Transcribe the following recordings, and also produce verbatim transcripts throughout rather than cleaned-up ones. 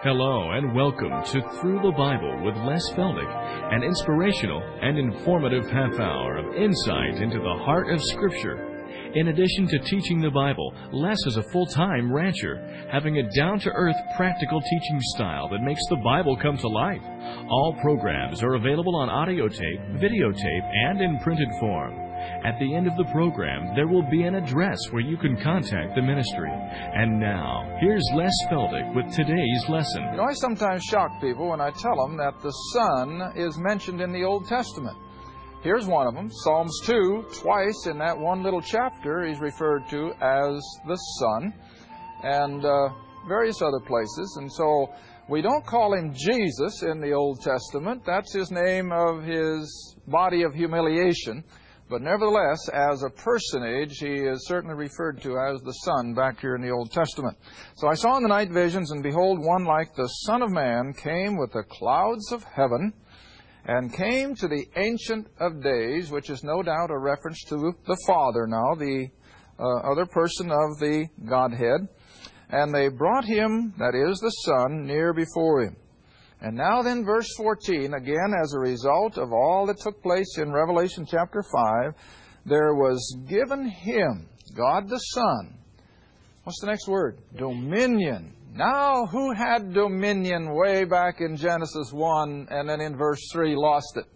Hello and welcome to Through the Bible with Les Feldick, an inspirational and informative half hour of insight into the heart of Scripture. In addition to teaching the Bible, Les is a full-time rancher, having a down-to-earth, practical teaching style that makes the Bible come to life. All programs are available on audio tape, videotape, and in printed form. At the end of the program, there will be an address where you can contact the ministry. And now, here's Les Feldick with today's lesson. You know, I sometimes shock people when I tell them that the Son is mentioned in the Old Testament. Here's one of them, Psalms two. Twice in that one little chapter, he's referred to as the Son, and uh, various other places. And so we don't call him Jesus in the Old Testament. That's his name of his body of humiliation. But nevertheless, as a personage, he is certainly referred to as the Son back here in the Old Testament. So I saw in the night visions, and behold, one like the Son of Man came with the clouds of heaven, and came to the Ancient of Days, which is no doubt a reference to the Father now, the uh, other person of the Godhead. And they brought him, that is the Son, near before him. And now then, verse fourteen, again, as a result of all that took place in Revelation chapter five, there was given him, God the Son. What's the next word? Dominion. Now, who had dominion way back in Genesis one and then in verse three lost it?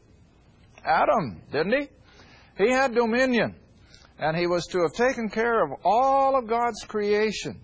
Adam, didn't he? He had dominion. And he was to have taken care of all of God's creation.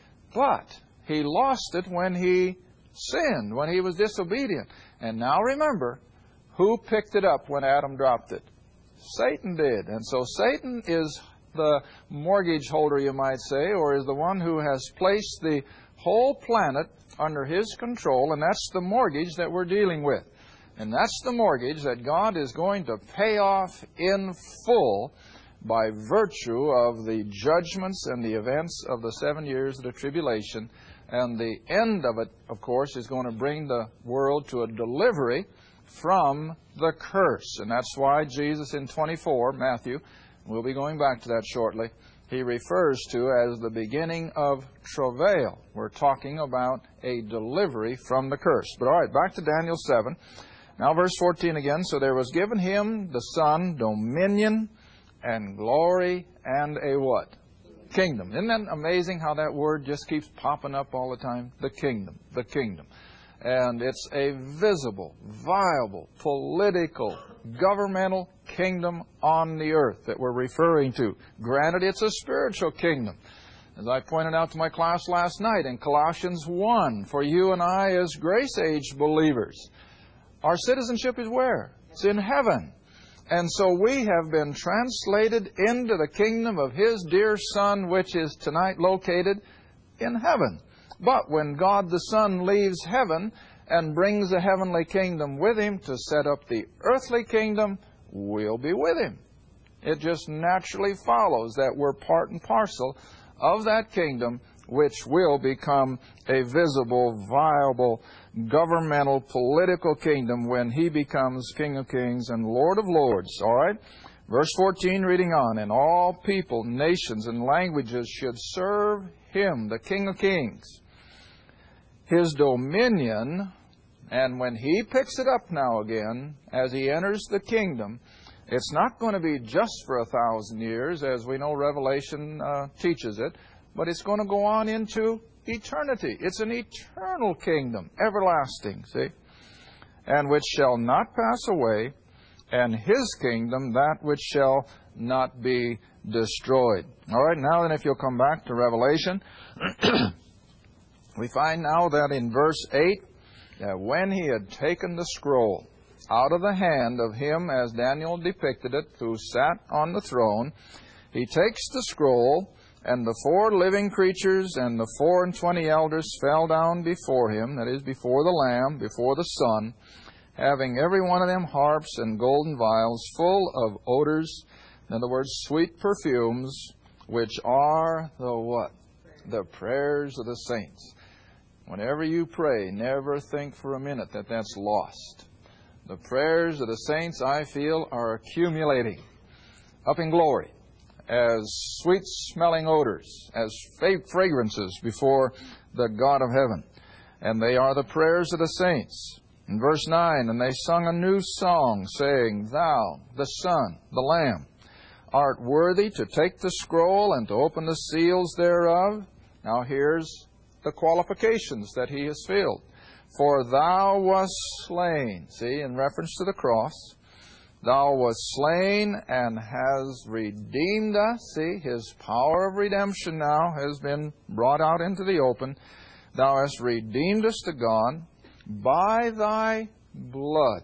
But he lost it when he sinned, when he was disobedient. And now remember, who picked it up when Adam dropped it? Satan did. And so Satan is the mortgage holder, you might say, or is the one who has placed the whole planet under his control, and that's the mortgage that we're dealing with. And that's the mortgage that God is going to pay off in full by virtue of the judgments and the events of the seven years of the tribulation. And the end of it, of course, is going to bring the world to a delivery from the curse. And that's why Jesus in twenty-four, Matthew, we'll be going back to that shortly, he refers to as the beginning of travail. We're talking about a delivery from the curse. But all right, back to Daniel seven. Now verse fourteen again. So there was given him, the Son, dominion and glory and a what? Kingdom. Isn't that amazing how that word just keeps popping up all the time? The kingdom. The kingdom. And it's a visible, viable, political, governmental kingdom on the earth that we're referring to. Granted, it's a spiritual kingdom. As I pointed out to my class last night in Colossians one, for you and I as grace-age believers, our citizenship is where? It's in heaven. And so we have been translated into the kingdom of His dear Son, which is tonight located in heaven. But when God the Son leaves heaven and brings the heavenly kingdom with Him to set up the earthly kingdom, we'll be with Him. It just naturally follows that we're part and parcel of that kingdom, which will become a visible, viable, governmental, political kingdom when He becomes King of Kings and Lord of Lords. All right? Verse fourteen, reading on, and all people, nations, and languages should serve Him, the King of Kings. His dominion, and when He picks it up now again, as He enters the kingdom, it's not going to be just for a thousand years, as we know Revelation uh, teaches it, but it's going to go on into eternity. It's an eternal kingdom, everlasting, see? And which shall not pass away, and His kingdom, that which shall not be destroyed. All right, now then if you'll come back to Revelation, we find now that in verse eight, that when He had taken the scroll out of the hand of Him, as Daniel depicted it, who sat on the throne, He takes the scroll, and the four living creatures and the four and twenty elders fell down before Him, that is, before the Lamb, before the Son, having every one of them harps and golden vials full of odors, in other words, sweet perfumes, which are the what? The prayers of the saints. Whenever you pray, never think for a minute that that's lost. The prayers of the saints, I feel, are accumulating up in glory as sweet-smelling odors, as fragrances before the God of heaven. and they are the prayers of the saints. In verse nine, and they sung a new song, saying, Thou, the Son, the Lamb, art worthy to take the scroll and to open the seals thereof. Now here's the qualifications that he has filled. For thou wast slain, see, in reference to the cross, thou wast slain and has redeemed us. See, his power of redemption now has been brought out into the open. Thou hast redeemed us to God by thy blood.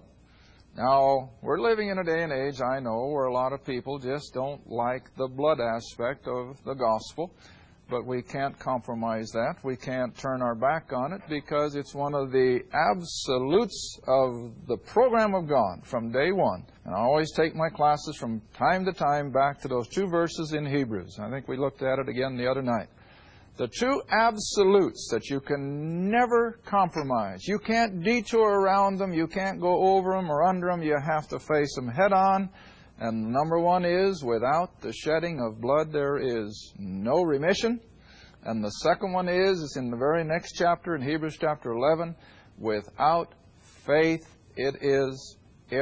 Now, we're living in a day and age, I know, where a lot of people just don't like the blood aspect of the gospel. But we can't compromise that. We can't turn our back on it because it's one of the absolutes of the program of God from day one. And I always take my classes from time to time back to those two verses in Hebrews. I think we looked at it again the other night. The two absolutes that you can never compromise. You can't detour around them. You can't go over them or under them. You have to face them head on. And number one is, without the shedding of blood, there is no remission. And the second one is, it's in the very next chapter, in Hebrews chapter eleven, without faith, it is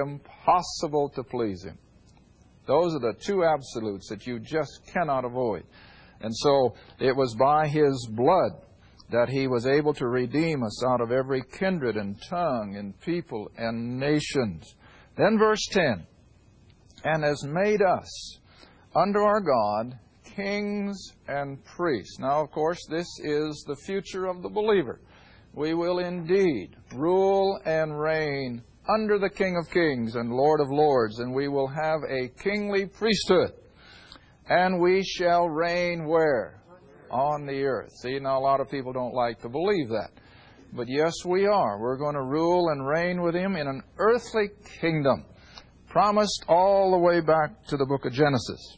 impossible to please Him. Those are the two absolutes that you just cannot avoid. And so, it was by His blood that He was able to redeem us out of every kindred and tongue and people and nations. Then verse ten. And has made us, under our God, kings and priests. Now, of course, this is the future of the believer. We will indeed rule and reign under the King of Kings and Lord of Lords, and we will have a kingly priesthood. And we shall reign where? On the earth. See, now a lot of people don't like to believe that. But yes, we are. We're going to rule and reign with Him in an earthly kingdom, promised all the way back to the book of Genesis.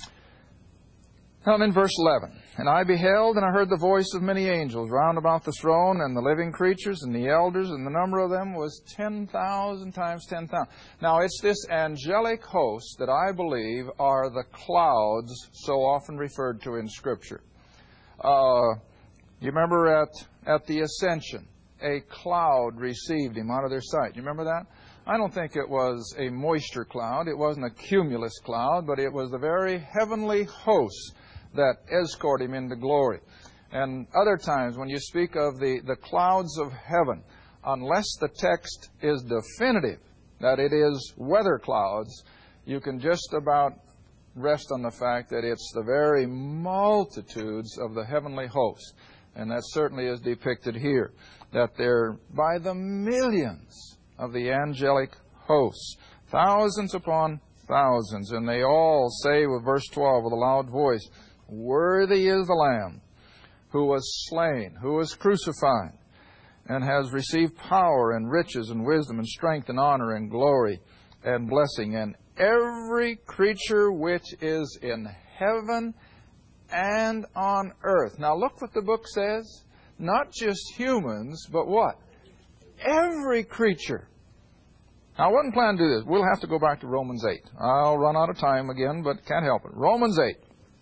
Now in verse eleven, and I beheld, and I heard the voice of many angels round about the throne, and the living creatures, and the elders, and the number of them was ten thousand times ten thousand. Now it's this angelic host that I believe are the clouds so often referred to in Scripture. Uh, you remember at, at the ascension, a cloud received Him out of their sight. You remember that? I don't think it was a moisture cloud. It wasn't a cumulus cloud, but it was the very heavenly host that escorted Him into glory. And other times when you speak of the, the clouds of heaven, unless the text is definitive that it is weather clouds, you can just about rest on the fact that it's the very multitudes of the heavenly host. And that certainly is depicted here, that they're by the millions of the angelic hosts, thousands upon thousands, and they all say with verse twelve with a loud voice, Worthy is the Lamb who was slain, who was crucified, and has received power and riches and wisdom and strength and honor and glory and blessing. And every creature which is in heaven and on earth. Now look what the book says. Not just humans, but what? Every creature. Now I wasn't planning to do this. We'll have to go back to Romans eight. I'll run out of time again, but can't help it. Romans eight.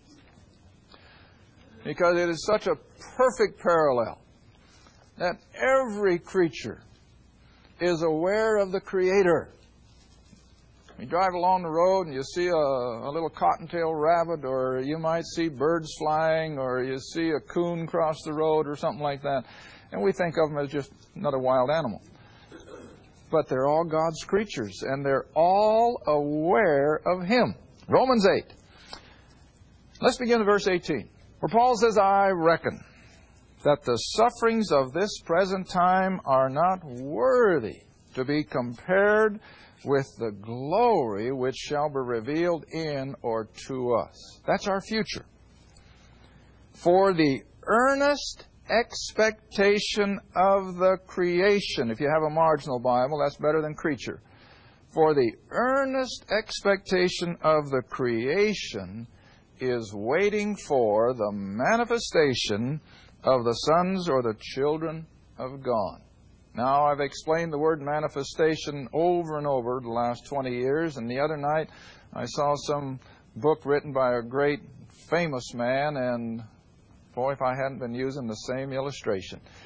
Because it is such a perfect parallel that every creature is aware of the Creator. You drive along the road and you see a, a little cottontail rabbit, or you might see birds flying, or you see a coon cross the road or something like that. And we think of them as just another wild animal. But they're all God's creatures, and they're all aware of Him. Romans eight. Let's begin at verse eighteen. Where Paul says, I reckon that the sufferings of this present time are not worthy to be compared with the glory which shall be revealed in or to us. That's our future. For the earnest expectation of the creation. If you have a marginal Bible, that's better than creature. For the earnest expectation of the creation is waiting for the manifestation of the sons or the children of God. Now, I've explained the word manifestation over and over the last twenty years, and the other night I saw some book written by a great famous man, and boy, if I hadn't been using the same illustration.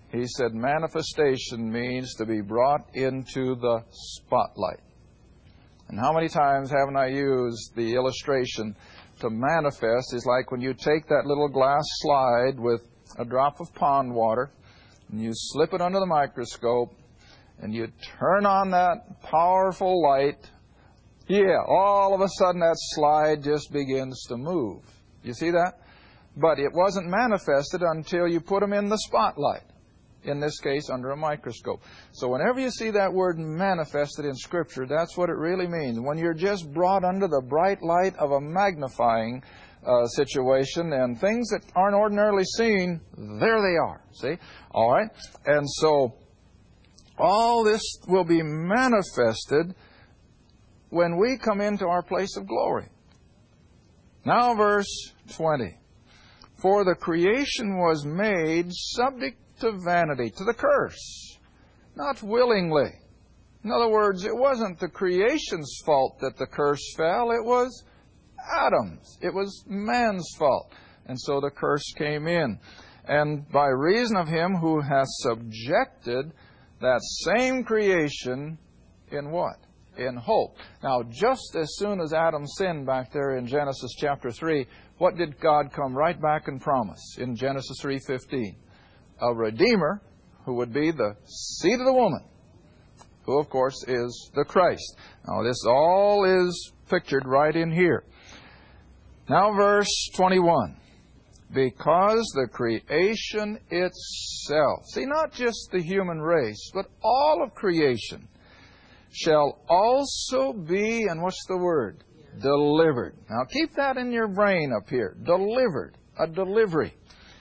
He said manifestation means to be brought into the spotlight. And how many times haven't I used the illustration to manifest is like when you take that little glass slide with a drop of pond water and you slip it under the microscope and you turn on that powerful light. Yeah, all of a sudden that slide just begins to move. You see that? But it wasn't manifested until you put them in the spotlight. In this case, under a microscope. So whenever you see that word manifested in Scripture, that's what it really means. When you're just brought under the bright light of a magnifying uh, situation and things that aren't ordinarily seen, there they are. See? All right? And so all this will be manifested when we come into our place of glory. Now verse twenty. For the creation was made subject to vanity, to the curse, not willingly. In other words, it wasn't the creation's fault that the curse fell. It was Adam's. It was man's fault. And so the curse came in. And by reason of him who has subjected that same creation in what? In hope. Now, just as soon as Adam sinned back there in Genesis chapter three, what did God come right back and promise in Genesis three fifteen? A Redeemer who would be the seed of the woman, who of course is the Christ. Now this all is pictured right in here. Now verse twenty-one. Because the creation itself, see, not just the human race, but all of creation, shall also be, and what's the word? Delivered. Now keep that in your brain up here. Delivered. A delivery.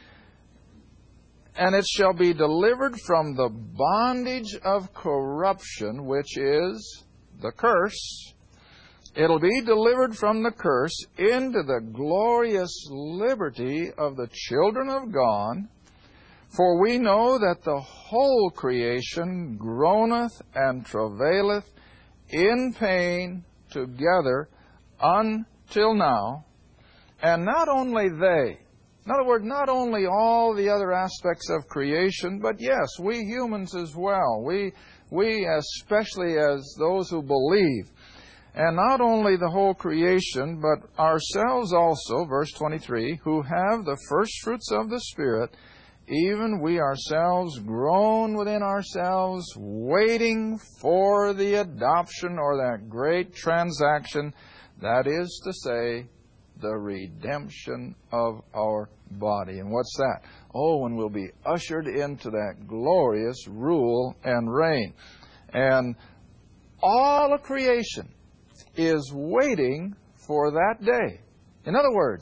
And it shall be delivered from the bondage of corruption, which is the curse. It'll be delivered from the curse into the glorious liberty of the children of God. For we know that the whole creation groaneth and travaileth in pain together until now. And not only they, in other words, not only all the other aspects of creation, but yes, we humans as well. We, we especially as those who believe. And not only the whole creation, but ourselves also, verse twenty-three, who have the first fruits of the Spirit, even we ourselves groan within ourselves, waiting for the adoption or that great transaction, that is to say, the redemption of our body. And what's that? Oh, when we'll be ushered into that glorious rule and reign. And all of creation is waiting for that day. In other words,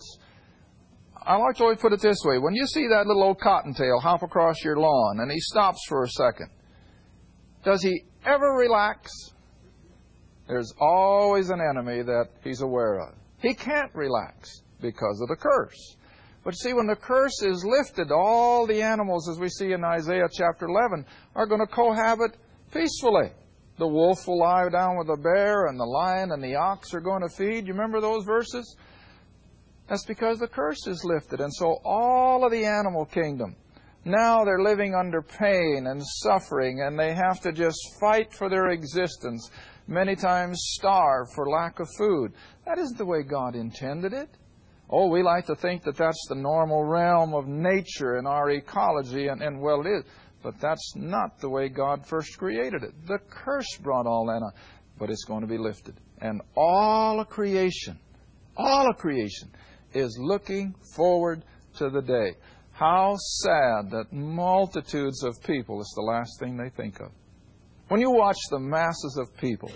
I like to always put it this way. When you see that little old cottontail hop across your lawn and he stops for a second, does he ever relax? There's always an enemy that he's aware of. He can't relax because of the curse. But see, when the curse is lifted, all the animals, as we see in Isaiah chapter eleven, are going to cohabit peacefully. The wolf will lie down with the bear, and the lion and the ox are going to feed. You remember those verses? That's because the curse is lifted. And so all of the animal kingdom, now they're living under pain and suffering, and they have to just fight for their existence. Many times starve for lack of food. That isn't the way God intended it. Oh, we like to think that that's the normal realm of nature and our ecology, and, and well, it is. But that's not the way God first created it. The curse brought all that on. But it's going to be lifted. And all of creation, all of creation is looking forward to the day. How sad that multitudes of people, it's the last thing they think of. When you watch the masses of people,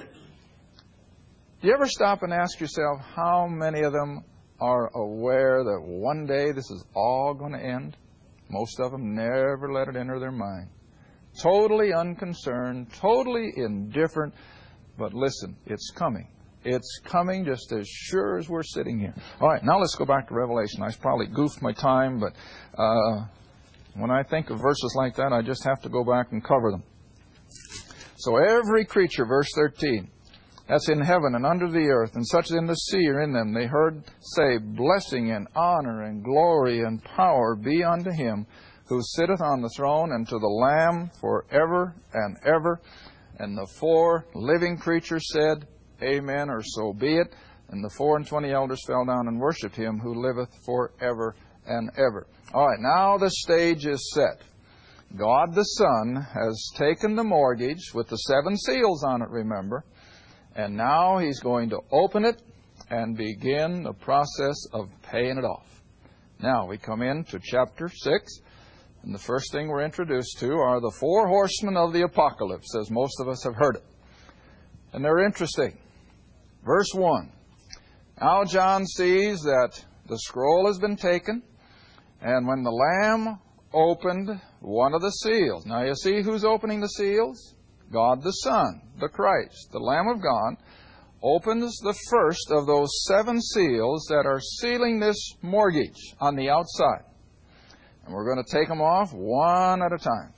do you ever stop and ask yourself how many of them are aware that one day this is all going to end? Most of them never let it enter their mind. Totally unconcerned, totally indifferent. But listen, it's coming. It's coming just as sure as we're sitting here. All right, now let's go back to Revelation. I probably goofed my time, but uh, when I think of verses like that, I just have to go back and cover them. So every creature, verse thirteen, that's in heaven and under the earth, and such as in the sea are in them, they heard say, blessing and honor and glory and power be unto him who sitteth on the throne, and to the Lamb forever and ever. And the four living creatures said, Amen, or so be it. And the four and twenty elders fell down and worshipped Him who liveth forever and ever. All right, now the stage is set. God the Son has taken the mortgage with the seven seals on it, remember, and now He's going to open it and begin the process of paying it off. Now we come into chapter six, and the first thing we're introduced to are the four horsemen of the apocalypse, as most of us have heard it. And they're interesting. Verse one. Now John sees that the scroll has been taken, and when the Lamb opened one of the seals. Now you see who's opening the seals? God the Son, the Christ, the Lamb of God, opens the first of those seven seals that are sealing this mortgage on the outside. And we're going to take them off one at a time.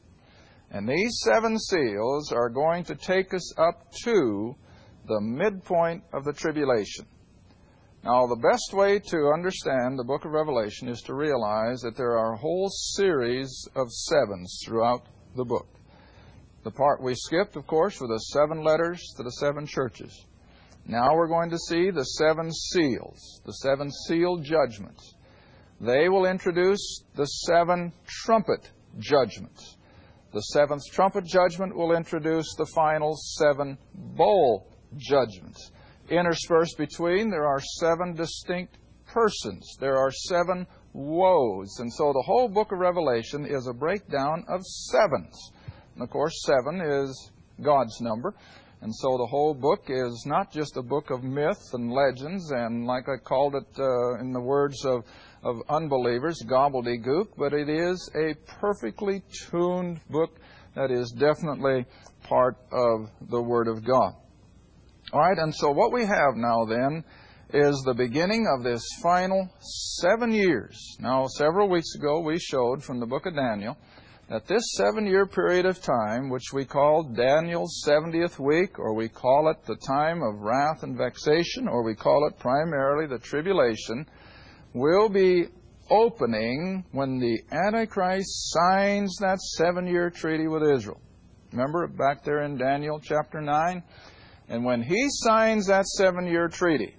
And these seven seals are going to take us up to the midpoint of the tribulation. Now, the best way to understand the book of Revelation is to realize that there are a whole series of sevens throughout the book. The part we skipped, of course, were the seven letters to the seven churches. Now we're going to see the seven seals, the seven seal judgments. They will introduce the seven trumpet judgments. The seventh trumpet judgment will introduce the final seven bowl judgments. Interspersed between, there are seven distinct persons. There are seven woes. And so the whole book of Revelation is a breakdown of sevens. And of course, seven is God's number. And so the whole book is not just a book of myth and legends, and like I called it uh, in the words of, of unbelievers, gobbledygook, but it is a perfectly tuned book that is definitely part of the Word of God. All right, and so what we have now then is the beginning of this final seven years. Now, several weeks ago we showed from the book of Daniel that this seven-year period of time, which we call Daniel's seventieth week, or we call it the time of wrath and vexation, or we call it primarily the tribulation, will be opening when the Antichrist signs that seven-year treaty with Israel. Remember back there in Daniel chapter nine? And when he signs that seven-year treaty,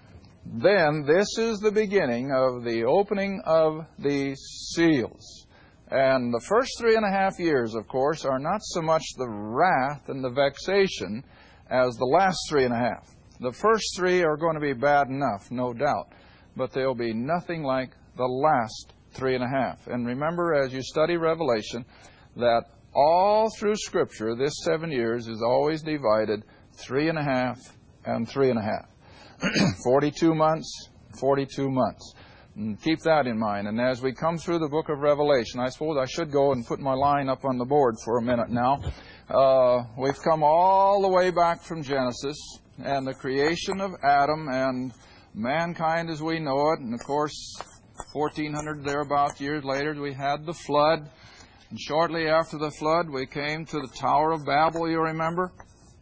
then this is the beginning of the opening of the seals. And the first three and a half years, of course, are not so much the wrath and the vexation as the last three and a half. The first three are going to be bad enough, no doubt, but they'll be nothing like the last three and a half. And remember, as you study Revelation, that all through Scripture, this seven years is always divided three and a half and three and a half. forty-two months, forty-two months. And keep that in mind. And as we come through the book of Revelation, I suppose I should go and put my line up on the board for a minute now. Uh, we've come all the way back from Genesis and the creation of Adam and mankind as we know it. And of course, fourteen hundred thereabouts years later, we had the flood. And shortly after the flood, we came to the Tower of Babel, you remember?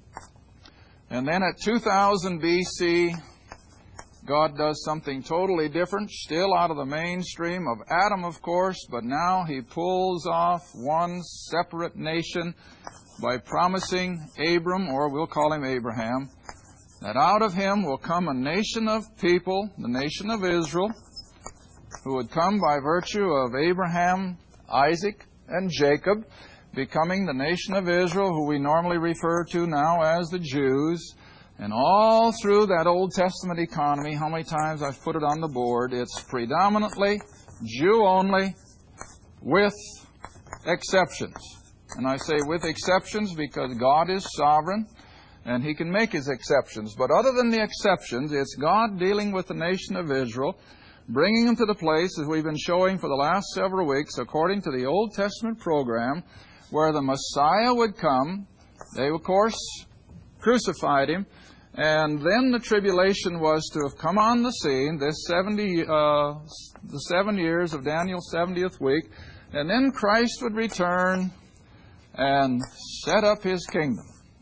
And then at two thousand B C, God does something totally different, still out of the mainstream of Adam, of course, but now He pulls off one separate nation by promising Abram, or we'll call him Abraham, that out of him will come a nation of people, the nation of Israel, who would come by virtue of Abraham, Isaac, and Jacob, becoming the nation of Israel, who we normally refer to now as the Jews. And all through that Old Testament economy, how many times I've put it on the board, it's predominantly Jew only, with exceptions. And I say with exceptions because God is sovereign and He can make His exceptions. But other than the exceptions, it's God dealing with the nation of Israel, bringing them to the place, as we've been showing for the last several weeks, according to the Old Testament program, where the Messiah would come. They, of course, crucified Him. And then the tribulation was to have come on the scene, this seventy, uh, the seven years of Daniel's seventieth week, and then Christ would return and set up His kingdom.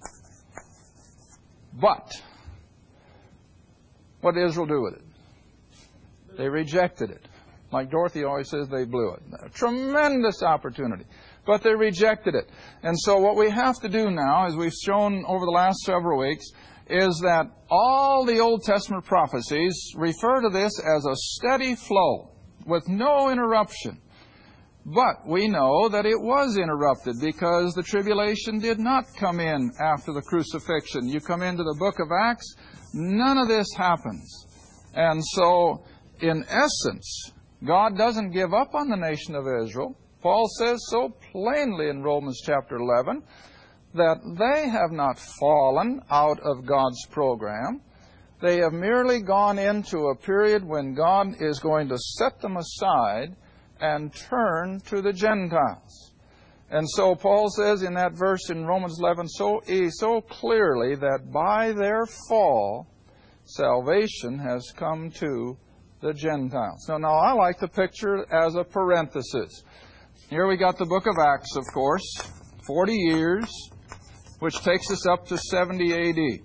But what did Israel do with it? They rejected it. Like Dorothy always says, they blew it. A tremendous opportunity. But they rejected it. And so what we have to do now, as we've shown over the last several weeks, is that all the Old Testament prophecies refer to this as a steady flow with no interruption. But we know that it was interrupted because the tribulation did not come in after the crucifixion. You come into the book of Acts, none of this happens. And so, in essence, God doesn't give up on the nation of Israel. Paul says so plainly in Romans chapter eleven that they have not fallen out of God's program. They have merely gone into a period when God is going to set them aside and turn to the Gentiles. And so Paul says in that verse in Romans eleven so, so clearly that by their fall, salvation has come to the Gentiles. Now, now I like the picture as a parenthesis. Here we got the book of Acts, of course, forty years, which takes us up to seventy A D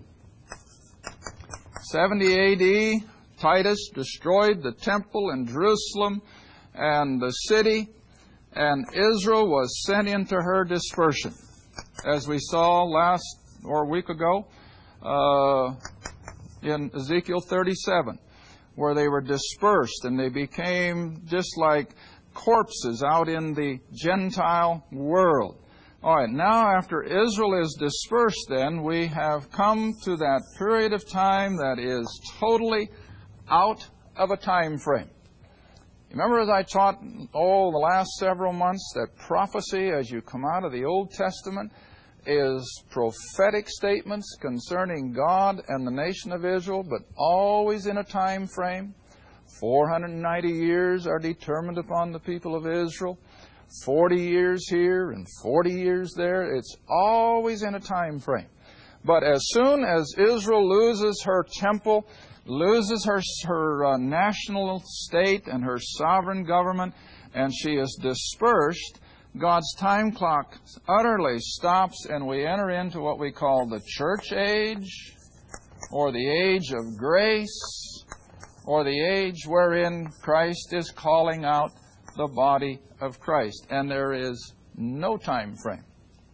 seventy A D, Titus destroyed the temple in Jerusalem and the city, and Israel was sent into her dispersion. As we saw last or a week ago uh, in Ezekiel thirty-seven, where they were dispersed and they became just like corpses out in the Gentile world. All right, now after Israel is dispersed, then, we have come to that period of time that is totally out of a time frame. Remember, as I taught, oh, the last several months, that prophecy as you come out of the Old Testament is prophetic statements concerning God and the nation of Israel, but always in a time frame. four hundred ninety years are determined upon the people of Israel. forty years here and forty years there. It's always in a time frame. But as soon as Israel loses her temple, loses her, her uh, national state and her sovereign government, and she is dispersed, God's time clock utterly stops, and we enter into what we call the church age, or the age of grace, or the age wherein Christ is calling out the body of Christ. And there is no time frame.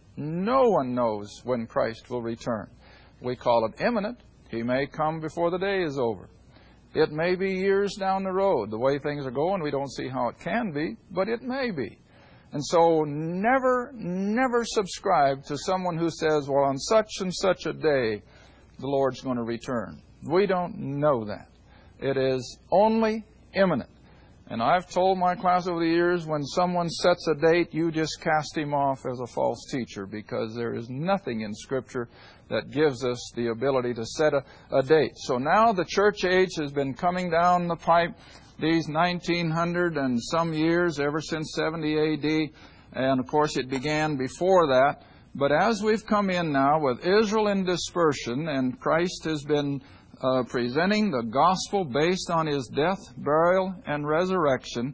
No one knows when Christ will return. We call it imminent. He may come before the day is over. It may be years down the road. The way things are going, we don't see how it can be, but it may be. And so never, never subscribe to someone who says, well, on such and such a day, the Lord's going to return. We don't know that. It is only imminent. And I've told my class over the years, when someone sets a date, you just cast him off as a false teacher, because there is nothing in Scripture that gives us the ability to set a, a date. So now the church age has been coming down the pipe these nineteen hundred and some years, ever since seventy A D, and of course it began before that. But as we've come in now with Israel in dispersion, and Christ has been uh, presenting the gospel based on His death, burial, and resurrection,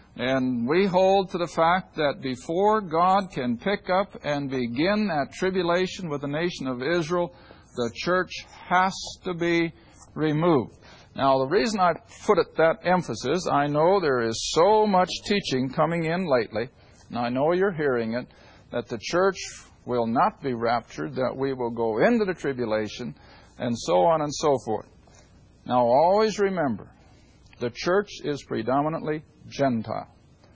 and we hold to the fact that before God can pick up and begin that tribulation with the nation of Israel, the church has to be removed. Now, the reason I put it that emphasis, I know there is so much teaching coming in lately, and I know you're hearing it, that the church will not be raptured, that we will go into the tribulation, and so on and so forth. Now, always remember, the church is predominantly Gentile.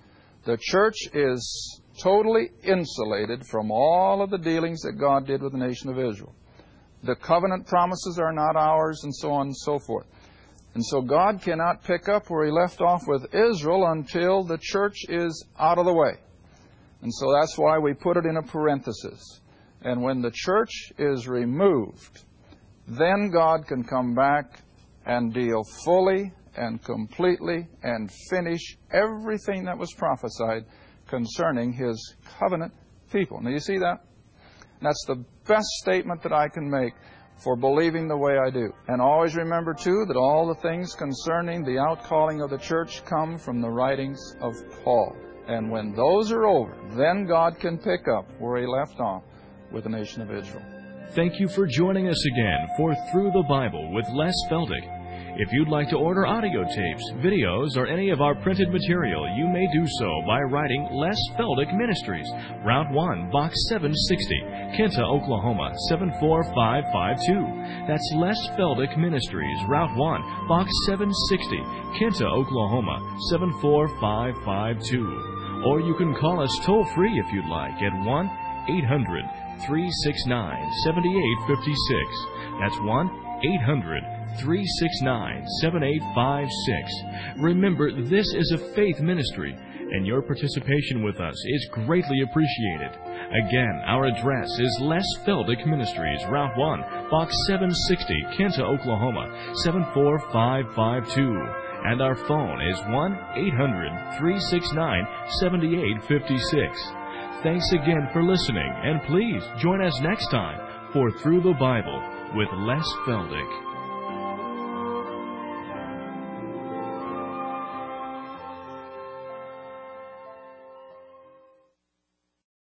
The church is totally insulated from all of the dealings that God did with the nation of Israel. The covenant promises are not ours, and so on and so forth. And so God cannot pick up where He left off with Israel until the church is out of the way. And so that's why we put it in a parenthesis. And when the church is removed, then God can come back and deal fully and completely and finish everything that was prophesied concerning His covenant people. Now, you see that? That's the best statement that I can make for believing the way I do. And always remember, too, that all the things concerning the outcalling of the church come from the writings of Paul. And when those are over, then God can pick up where He left off with the nation of Israel. Thank you for joining us again for Through the Bible with Les Feldick. If you'd like to order audio tapes, videos, or any of our printed material, you may do so by writing Les Feldick Ministries, Route one, Box seven sixty, Kinta, Oklahoma, seven four five five two. That's Les Feldick Ministries, Route one, Box seven sixty, Kinta, Oklahoma, seven four five five two. Or you can call us toll-free if you'd like at one eight hundred, three six nine, seven eight five six. That's one eight hundred, three six nine, seven eight five six. Remember, this is a faith ministry, and your participation with us is greatly appreciated. Again, our address is Les Feldick Ministries, Route one, Box seven sixty, Kinta, Oklahoma, seven four five five two. And our phone is one eight hundred, three six nine, seven eight five six. Thanks again for listening, and please join us next time for Through the Bible with Les Feldick.